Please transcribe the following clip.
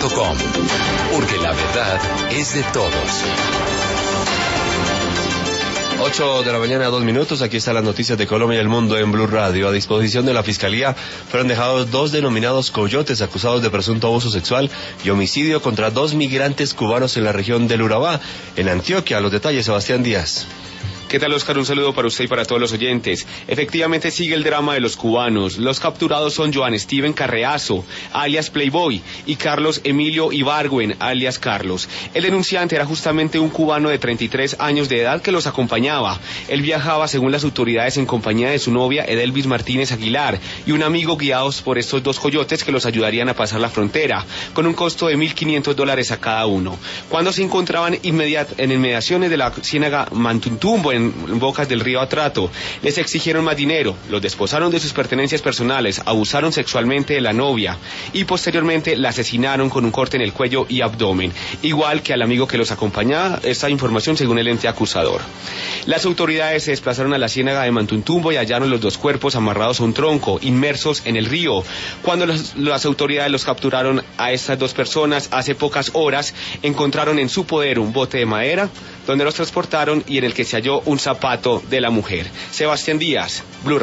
blurradio.com, porque la verdad es de todos. 8:02 a.m, aquí están las noticias de Colombia y el mundo en Blue Radio. A disposición de la Fiscalía fueron dejados 2 denominados coyotes acusados de presunto abuso sexual y homicidio contra 2 migrantes cubanos en la región del Urabá, en Antioquia. Los detalles, Sebastián Díaz. ¿Qué tal, Oscar? Un saludo para usted y para todos los oyentes. Efectivamente sigue el drama de los cubanos. Los capturados son Joan Steven Carreazo, alias Playboy, y Carlos Emilio Ibargüen, alias Carlos. El denunciante era justamente un cubano de 33 años de edad que los acompañaba. Él viajaba, según las autoridades, en compañía de su novia Edelvis Martínez Aguilar y un amigo, guiados por estos 2 coyotes que los ayudarían a pasar la frontera, con un costo de $1.500 a cada uno. Cuando se encontraban en inmediaciones de la ciénaga Mantuntumbo, en bocas del río Atrato, les exigieron más dinero, los desposaron de sus pertenencias personales, abusaron sexualmente de la novia y posteriormente la asesinaron con un corte en el cuello y abdomen, igual que al amigo que los acompañaba. Esta información según el ente acusador. Las autoridades se desplazaron a la ciénaga de Mantuntumbo y hallaron los 2 cuerpos amarrados a un tronco, inmersos en el río. Cuando las autoridades los capturaron a estas 2 personas hace pocas horas, encontraron en su poder un bote de madera donde los transportaron y en el que se halló un zapato de la mujer. Sebastián Díaz, Blue Radio.